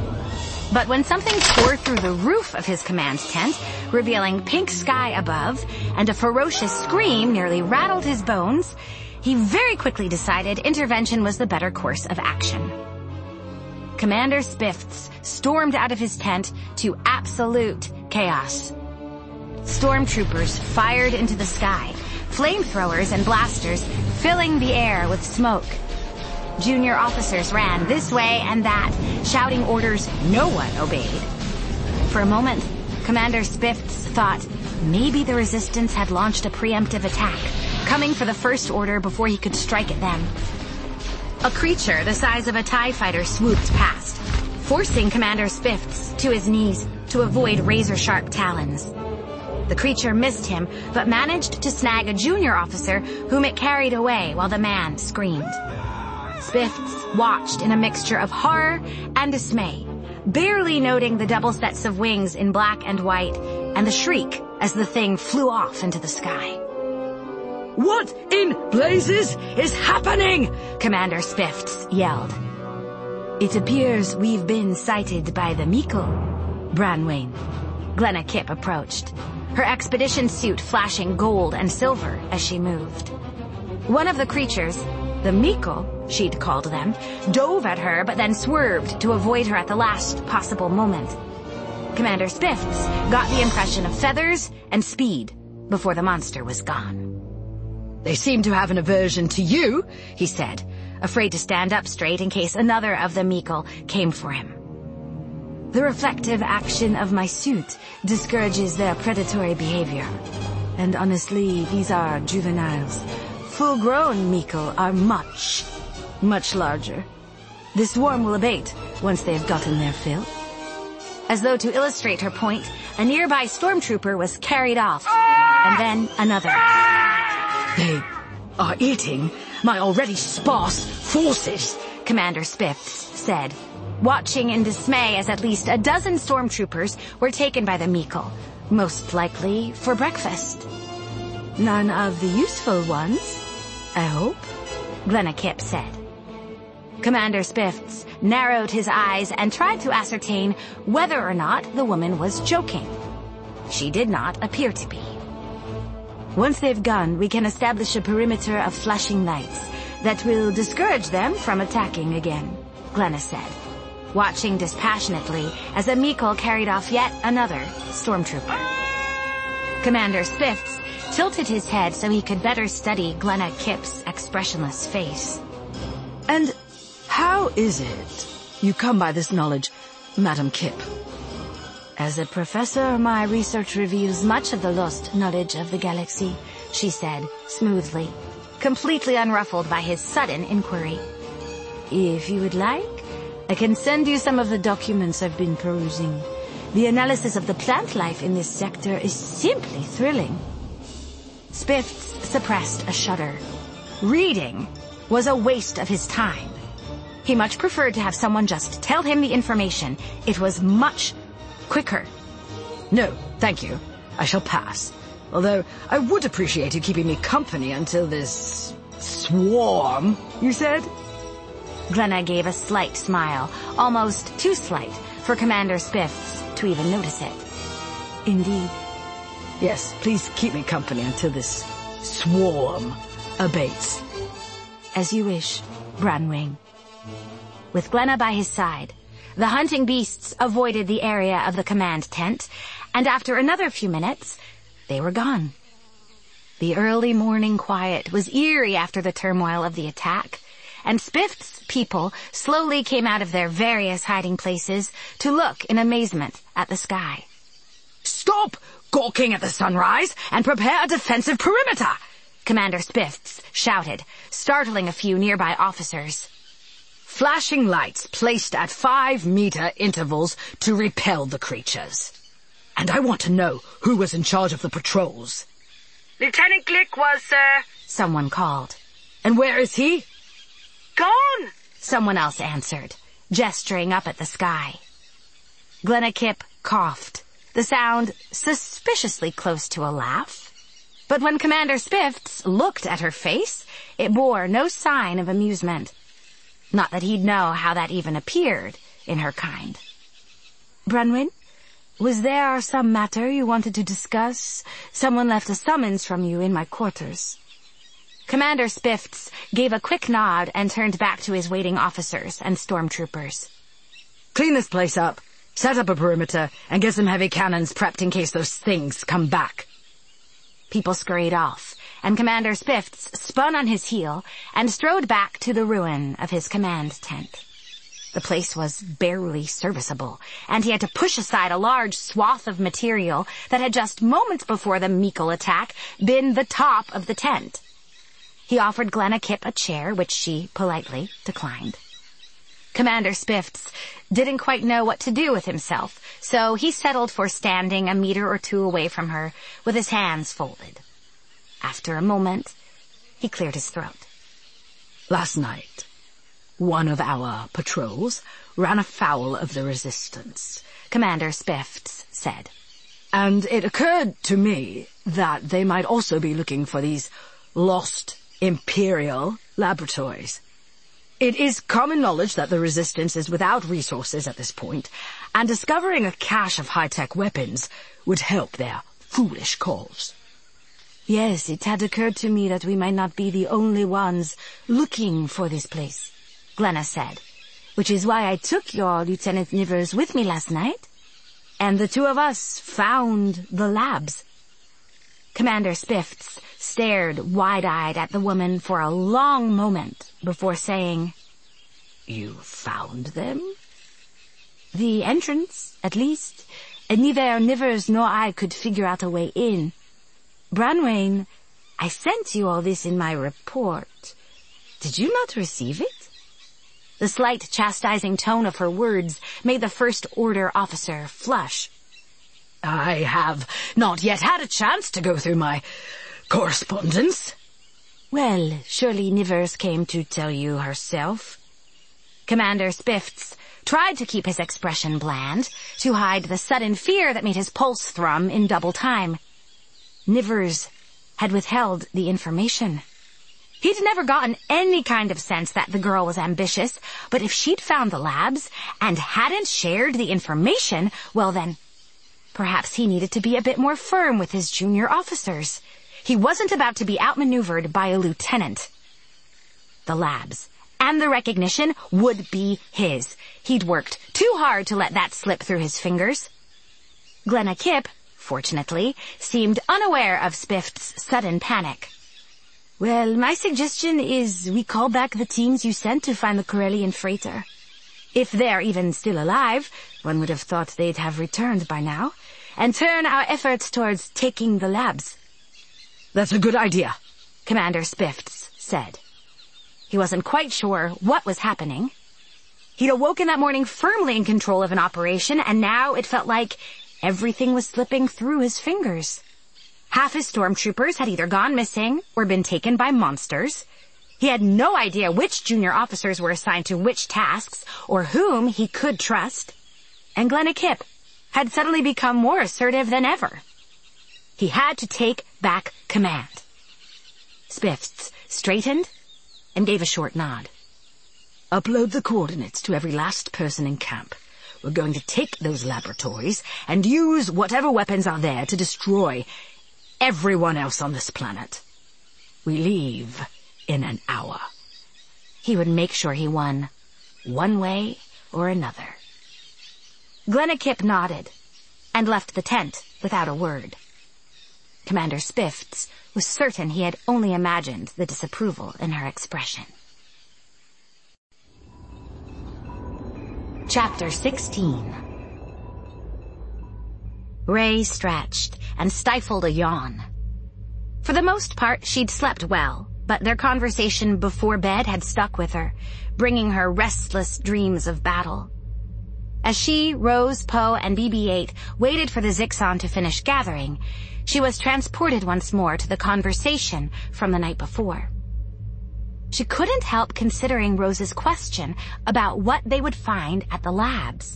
But when something tore through the roof of his command tent, revealing pink sky above, and a ferocious scream nearly rattled his bones, he very quickly decided intervention was the better course of action. Commander Spiffs stormed out of his tent to absolute chaos. Stormtroopers fired into the sky, flamethrowers and blasters filling the air with smoke. Junior officers ran this way and that, shouting orders no one obeyed. For a moment, Commander Spiffs thought maybe the Resistance had launched a preemptive attack, coming for the First Order before he could strike at them. A creature the size of a TIE fighter swooped past, forcing Commander Spiffs to his knees to avoid razor-sharp talons. The creature missed him, but managed to snag a junior officer whom it carried away while the man screamed. Spiffs watched in a mixture of horror and dismay, barely noting the double sets of wings in black and white and the shriek as the thing flew off into the sky. "What in blazes is happening?" Commander Spiffs yelled. "It appears we've been sighted by the Miko, Branwain." Glenna Kipp approached, her expedition suit flashing gold and silver as she moved. One of the creatures, the Miko, she'd called them, dove at her but then swerved to avoid her at the last possible moment. Commander Spiffs got the impression of feathers and speed before the monster was gone. "They seem to have an aversion to you," he said, afraid to stand up straight in case another of the Miko came for him. "The reflective action of my suit discourages their predatory behavior. And honestly, these are juveniles, full-grown Meikle are much, much larger. The swarm will abate once they have gotten their fill. As though to illustrate her point, a nearby stormtrooper was carried off, and then another. They are eating my already sparse forces, Commander Spifts said, watching in dismay as at least a dozen stormtroopers were taken by the Meikle, most likely for breakfast. None of the useful ones, I hope, Glenna Kipp said. Commander Spifts narrowed his eyes and tried to ascertain whether or not the woman was joking. She did not appear to be. Once they've gone, we can establish a perimeter of flashing lights that will discourage them from attacking again, Glenna said, watching dispassionately as a Meikle carried off yet another stormtrooper. Commander Spifts tilted his head so he could better study Glenna Kipp's expressionless face. And how is it you come by this knowledge, Madam Kipp? As a professor, my research reveals much of the lost knowledge of the galaxy, she said, smoothly, completely unruffled by his sudden inquiry. If you would like, I can send you some of the documents I've been perusing. The analysis of the plant life in this sector is simply thrilling. Spifts suppressed a shudder. Reading was a waste of his time. He much preferred to have someone just tell him the information. It was much quicker. No, thank you. I shall pass. Although I would appreciate you keeping me company until this swarm, you said? Glenna gave a slight smile, almost too slight for Commander Spifts to even notice it. Indeed. Yes, please keep me company until this swarm abates. As you wish, Branwain. With Glenna by his side, the hunting beasts avoided the area of the command tent, and after another few minutes, they were gone. The early morning quiet was eerie after the turmoil of the attack, and Spift's people slowly came out of their various hiding places to look in amazement at the sky. Stop gawking at the sunrise and prepare a defensive perimeter, Commander Spifts shouted, startling a few nearby officers. Flashing lights placed at five-meter intervals to repel the creatures. And I want to know who was in charge of the patrols. Lieutenant Glick was, sir. Someone called. And where is he? Gone, someone else answered, gesturing up at the sky. Glenna Kipp coughed, the sound suspiciously close to a laugh. But when Commander Spifts looked at her face, it bore no sign of amusement. Not that he'd know how that even appeared in her kind. Branwain, was there some matter you wanted to discuss? Someone left a summons from you in my quarters. Commander Spifts gave a quick nod and turned back to his waiting officers and stormtroopers. Clean this place up, set up a perimeter, and get some heavy cannons prepped in case those things come back. People scurried off, and Commander Spifts spun on his heel and strode back to the ruin of his command tent. The place was barely serviceable, and he had to push aside a large swath of material that had just moments before the Meikle attack been the top of the tent. He offered Glenna Kipp a chair, which she politely declined. Commander Spifts didn't quite know what to do with himself, so he settled for standing a meter or two away from her with his hands folded. After a moment, he cleared his throat. Last night, one of our patrols ran afoul of the Resistance, Commander Spifts said. And it occurred to me that they might also be looking for these lost Imperial laboratories. It is common knowledge that the Resistance is without resources at this point, and discovering a cache of high-tech weapons would help their foolish cause. Yes, it had occurred to me that we might not be the only ones looking for this place, Glenna said, which is why I took your Lieutenant Nivers with me last night, and the two of us found the labs. Commander Spifts stared wide-eyed at the woman for a long moment before saying, You found them? The entrance, at least, and neither Nivers nor I could figure out a way in. Branwain, I sent you all this in my report. Did you not receive it? The slight chastising tone of her words made the First Order officer flush. I have not yet had a chance to go through my correspondence. Well, surely Nivers came to tell you herself. Commander Spifts tried to keep his expression bland, to hide the sudden fear that made his pulse thrum in double time. Nivers had withheld the information. He'd never gotten any kind of sense that the girl was ambitious, but if she'd found the labs and hadn't shared the information, well then, perhaps he needed to be a bit more firm with his junior officers. He wasn't about to be outmaneuvered by a lieutenant. The labs and the recognition would be his. He'd worked too hard to let that slip through his fingers. Glenna Kipp, fortunately, seemed unaware of Spift's sudden panic. Well, my suggestion is we call back the teams you sent to find the Corellian freighter. If they're even still alive, one would have thought they'd have returned by now, and turn our efforts towards taking the labs. That's a good idea, Commander Spifts said. He wasn't quite sure what was happening. He'd awoken that morning firmly in control of an operation, and now it felt like everything was slipping through his fingers. Half his stormtroopers had either gone missing or been taken by monsters. He had no idea which junior officers were assigned to which tasks or whom he could trust. And Glenna Kipp had suddenly become more assertive than ever. He had to take back command. Spifts straightened and gave a short nod. Upload the coordinates to every last person in camp. We're going to take those laboratories and use whatever weapons are there to destroy everyone else on this planet. We leave in an hour. He would make sure he won, one way or another. Glenna Kipp nodded and left the tent without a word. Commander Spifts was certain he had only imagined the disapproval in her expression. Chapter sixteen. Ray stretched and stifled a yawn. For the most part, she'd slept well, but their conversation before bed had stuck with her, bringing her restless dreams of battle. As she, Rose, Poe, and B B eight waited for the Zixon to finish gathering, she was transported once more to the conversation from the night before. She couldn't help considering Rose's question about what they would find at the labs.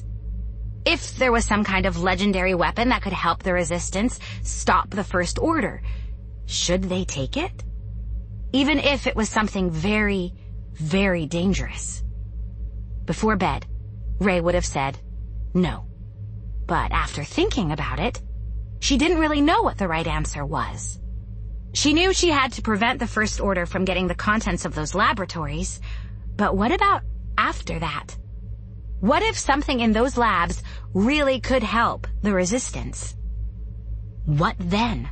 If there was some kind of legendary weapon that could help the Resistance stop the First Order, should they take it? Even if it was something very, very dangerous. Before bed, Ray would have said no. But after thinking about it, she didn't really know what the right answer was. She knew she had to prevent the First Order from getting the contents of those laboratories, but what about after that? What if something in those labs really could help the Resistance? What then?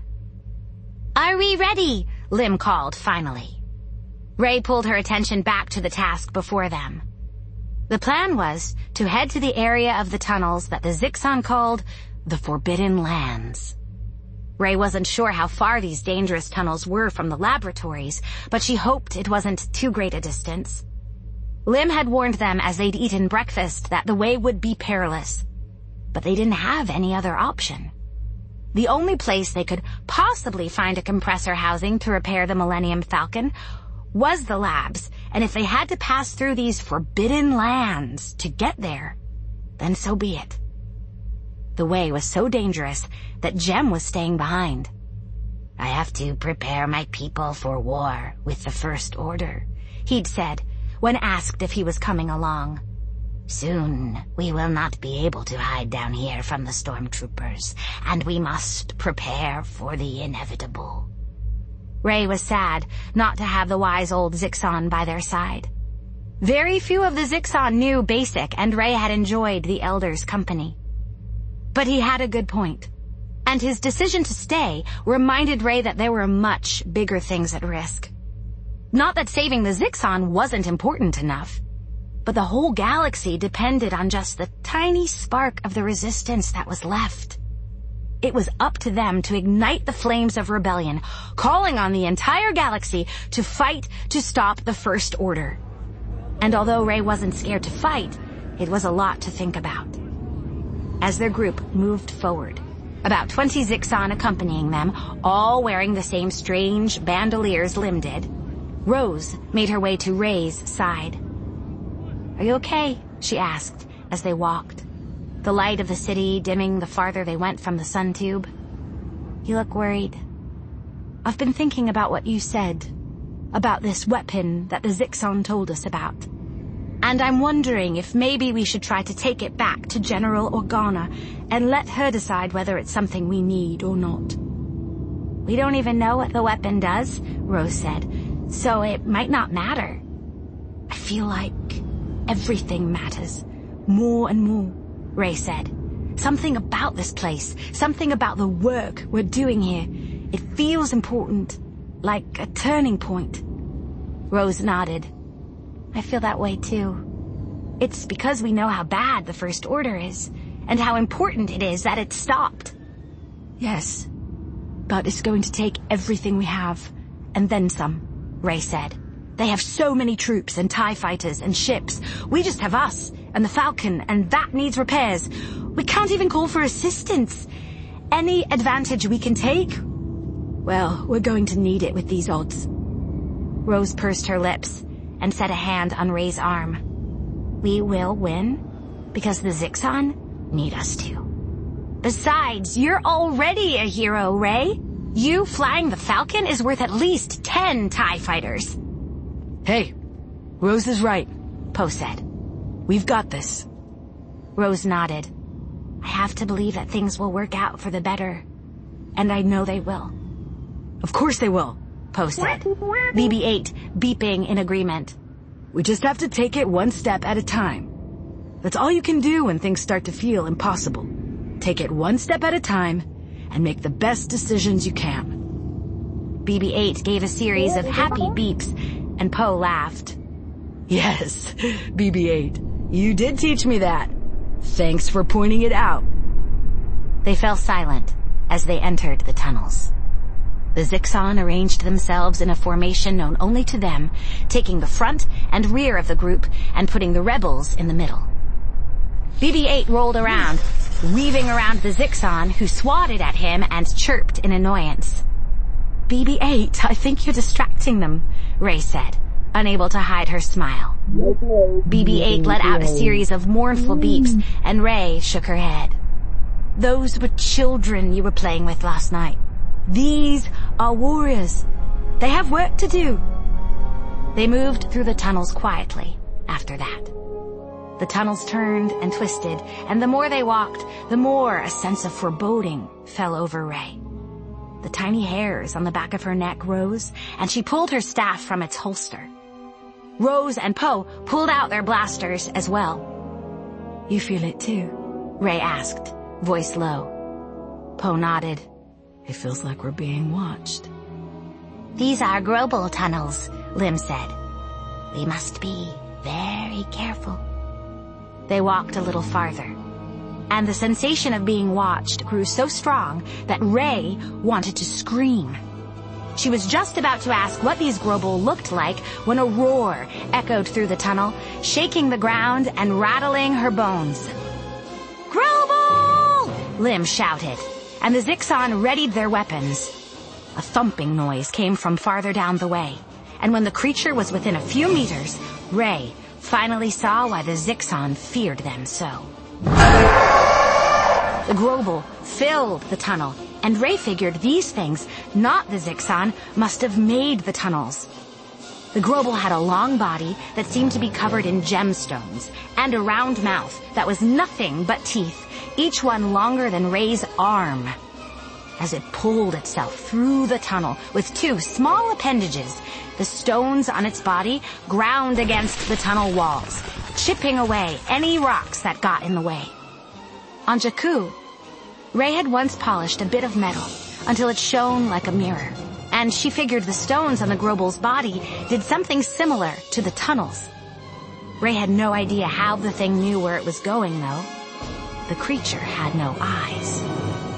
Are we ready? Lim called finally. Ray pulled her attention back to the task before them. The plan was to head to the area of the tunnels that the Zixon called the Forbidden Lands. Ray wasn't sure how far these dangerous tunnels were from the laboratories, but she hoped it wasn't too great a distance. Lim had warned them as they'd eaten breakfast that the way would be perilous, but they didn't have any other option. The only place they could possibly find a compressor housing to repair the Millennium Falcon was the labs, and if they had to pass through these forbidden lands to get there, then so be it. The way was so dangerous that Jem was staying behind. I have to prepare my people for war with the First Order, he'd said when asked if he was coming along. Soon we will not be able to hide down here from the stormtroopers, and we must prepare for the inevitable. Ray was sad not to have the wise old Zixon by their side. Very few of the Zixon knew Basic, and Ray had enjoyed the Elder's company. But he had a good point, and his decision to stay reminded Ray that there were much bigger things at risk. Not that saving the Zixon wasn't important enough, but the whole galaxy depended on just the tiny spark of the Resistance that was left. it was up to them to ignite the flames of rebellion, calling on the entire galaxy to fight to stop the First Order. And although Rey wasn't scared to fight, it was a lot to think about. As their group moved forward, about twenty Zixon accompanying them, all wearing the same strange bandoliers Lim did, Rose made her way to Rey's side. "Are you okay?" she asked as they walked, the light of the city dimming the farther they went from the sun tube. "You look worried." "I've been thinking about what you said, about this weapon that the Zixon told us about. And I'm wondering if maybe we should try to take it back to General Organa and let her decide whether it's something we need or not." "We don't even know what the weapon does," Rose said, "so it might not matter." "I feel like everything matters, more and more," Rey said. "Something about this place, something about the work we're doing here. It feels important, like a turning point." Rose nodded. "I feel that way too. It's because we know how bad the First Order is, and how important it is that it stopped." "Yes, but it's going to take everything we have, and then some," Rey said. "They have so many troops and TIE fighters and ships. We just have us and the Falcon, and that needs repairs. We can't even call for assistance. Any advantage we can take, well, we're going to need it with these odds." Rose pursed her lips and set a hand on Rey's arm. "We will win because the Zixon need us to. Besides, you're already a hero, Rey. You flying the Falcon is worth at least ten TIE fighters." "Hey, Rose is right," Poe said. "We've got this." Rose nodded. "I have to believe that things will work out for the better, and I know they will." "Of course they will," Poe said, B B eight beeping in agreement. "We just have to take it one step at a time. That's all you can do when things start to feel impossible. Take it one step at a time and make the best decisions you can." B B eight gave a series of happy beeps, and Poe laughed. "Yes, B B eight, you did teach me that. Thanks for pointing it out." They fell silent as they entered the tunnels. The Zixon arranged themselves in a formation known only to them, taking the front and rear of the group and putting the rebels in the middle. B B eight rolled around, weaving around the Zixon, who swatted at him and chirped in annoyance. "B B eight, I think you're distracting them," Rey said, unable to hide her smile. B B eight let out a series of mournful beeps, and Rey shook her head. "Those were children you were playing with last night. These are warriors. They have work to do." They moved through the tunnels quietly after that. The tunnels turned and twisted, and the more they walked, the more a sense of foreboding fell over Rey. The tiny hairs on the back of her neck rose, and she pulled her staff from its holster. Rose and Poe pulled out their blasters as well. "You feel it too?" Rey asked, voice low. Poe nodded. "It feels like we're being watched." "These are Grobel tunnels," Lim said. "We must be very careful." They walked a little farther, and the sensation of being watched grew so strong that Rey wanted to scream. She was just about to ask what these Grobel looked like when a roar echoed through the tunnel, shaking the ground and rattling her bones. "Grobel!" Lim shouted, and the Zixon readied their weapons. A thumping noise came from farther down the way, and when the creature was within a few meters, Rey finally saw why the Zixon feared them so. The Grobel filled the tunnel, and Rey figured these things, not the Zixon, must have made the tunnels. The Grobel had a long body that seemed to be covered in gemstones, and a round mouth that was nothing but teeth, each one longer than Rey's arm. As it pulled itself through the tunnel with two small appendages, the stones on its body ground against the tunnel walls, chipping away any rocks that got in the way. On Jakku, Rey had once polished a bit of metal until it shone like a mirror, and she figured the stones on the Grobel's body did something similar to the tunnels. Rey had no idea how the thing knew where it was going, though. The creature had no eyes.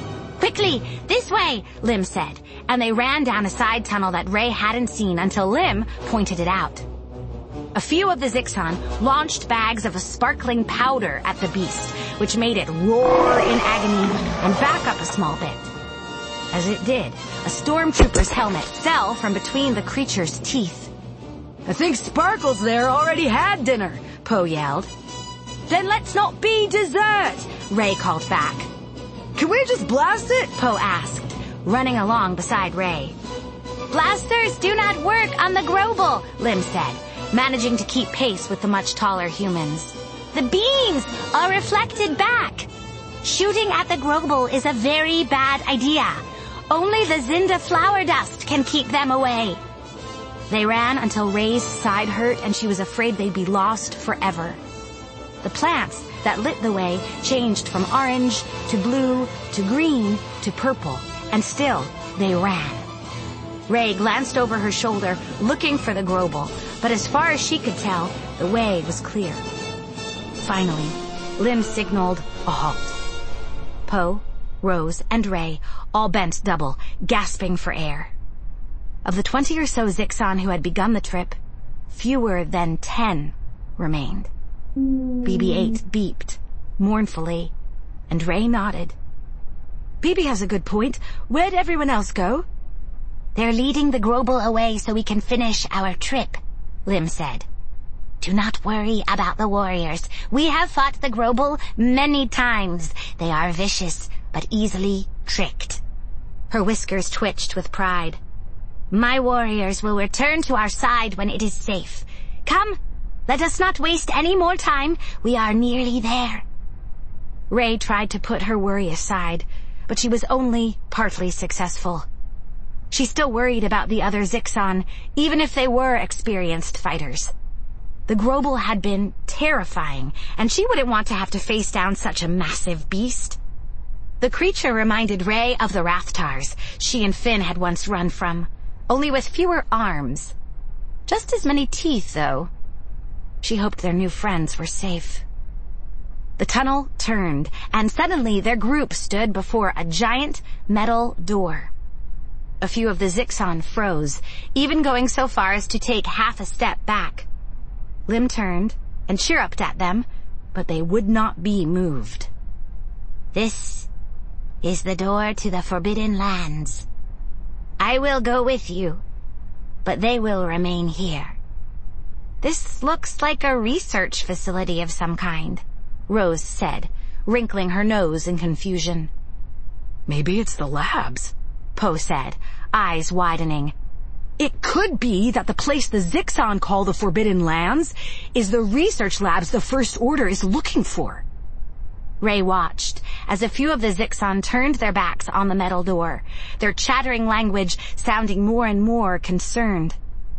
Quickly, this way, Lim said, and they ran down a side tunnel that Ray hadn't seen until Lim pointed it out. A few of the Zixon launched bags of a sparkling powder at the beast, which made it roar in agony and back up a small bit. As it did, a stormtrooper's helmet fell from between the creature's teeth. I think Sparkles there already had dinner, Poe yelled. Then let's not be dessert, Ray called back. Can we just blast it? Poe asked, running along beside Ray. Blasters do not work on the Grobel, Lim said, managing to keep pace with the much taller humans. The beams are reflected back. Shooting at the Grobel is a very bad idea. Only the Zinda flower dust can keep them away. They ran until Ray's side hurt and she was afraid they'd be lost forever. The plants that lit the way changed from orange to blue to green to purple, and still they ran. Ray glanced over her shoulder, looking for the Grobel, but as far as she could tell, the way was clear. Finally, Lim signaled a halt. Poe, Rose, and Ray all bent double, gasping for air. Of the twenty or so Zixon who had begun the trip, fewer than ten remained. B B eight beeped, mournfully, and Ray nodded. B B has a good point. Where'd everyone else go? They're leading the Grobel away so we can finish our trip, Lim said. Do not worry about the warriors. We have fought the Grobel many times. They are vicious, but easily tricked. Her whiskers twitched with pride. My warriors will return to our side when it is safe. Come, let us not waste any more time. We are nearly there. Ray tried to put her worry aside, but she was only partly successful. She still worried about the other Zixon, even if they were experienced fighters. The Grobel had been terrifying, and she wouldn't want to have to face down such a massive beast. The creature reminded Ray of the Rathtars she and Finn had once run from, only with fewer arms. Just as many teeth, though. She hoped their new friends were safe. The tunnel turned, and suddenly their group stood before a giant metal door. A few of the Zixon froze, even going so far as to take half a step back. Lim turned and chirruped at them, but they would not be moved. This is the door to the Forbidden Lands. I will go with you, but they will remain here. This looks like a research facility of some kind, Rose said, wrinkling her nose in confusion. Maybe it's the labs, Poe said, eyes widening. It could be that the place the Zixon call the Forbidden Lands is the research labs the First Order is looking for. Ray watched as a few of the Zixon turned their backs on the metal door, their chattering language sounding more and more concerned.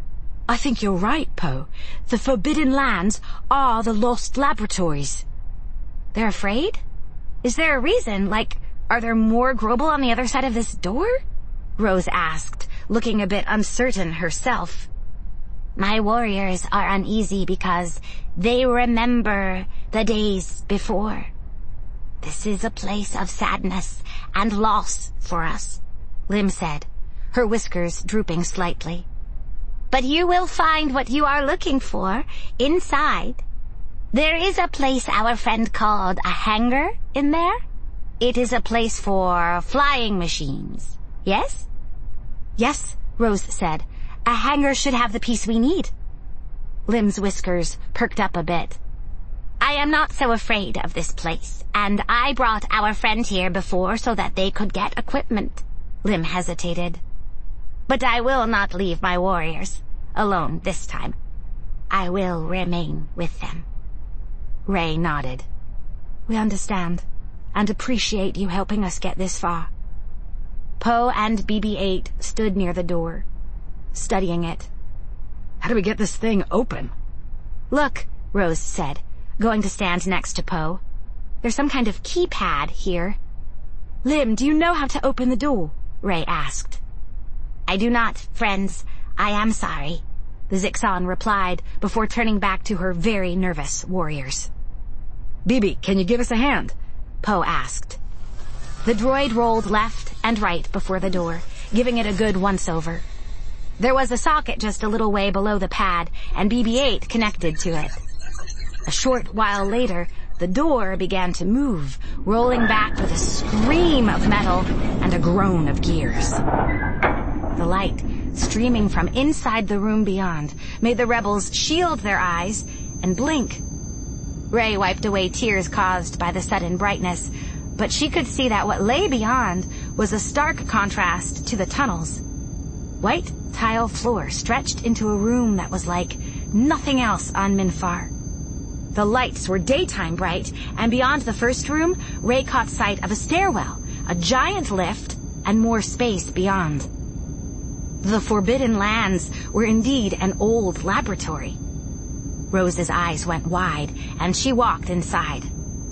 I think you're right, Poe. The Forbidden Lands are the lost laboratories. They're afraid? Is there a reason? Like, are there more Grobel on the other side of this door? Rose asked, looking a bit uncertain herself. My warriors are uneasy because they remember the days before. This is a place of sadness and loss for us, Lim said, her whiskers drooping slightly. But you will find what you are looking for inside. There is a place our friend called a hangar in there. It is a place for flying machines, yes? Yes, Rose said. A hangar should have the piece we need. Lim's whiskers perked up a bit. I am not so afraid of this place, and I brought our friend here before so that they could get equipment. Lim hesitated. But I will not leave my warriors alone this time. I will remain with them. Ray nodded. We understand, and appreciate you helping us get this far. Poe and B B eight stood near the door, studying it. How do we get this thing open? Look, Rose said, going to stand next to Poe. There's some kind of keypad here. Lim, do you know how to open the door? Ray asked. I do not, friends. I am sorry, the Zixon replied before turning back to her very nervous warriors. B B, can you give us a hand? Poe asked. The droid rolled left and right before the door, giving it a good once-over. There was a socket just a little way below the pad, and B B eight connected to it. A short while later, the door began to move, rolling back with a scream of metal and a groan of gears. The light, streaming from inside the room beyond, made the rebels shield their eyes and blink. Rey wiped away tears caused by the sudden brightness, but she could see that what lay beyond was a stark contrast to the tunnels. White tile floor stretched into a room that was like nothing else on Minfar. The lights were daytime bright, and beyond the first room, Rey caught sight of a stairwell, a giant lift, and more space beyond. The Forbidden Lands were indeed an old laboratory. Rose's eyes went wide, and she walked inside.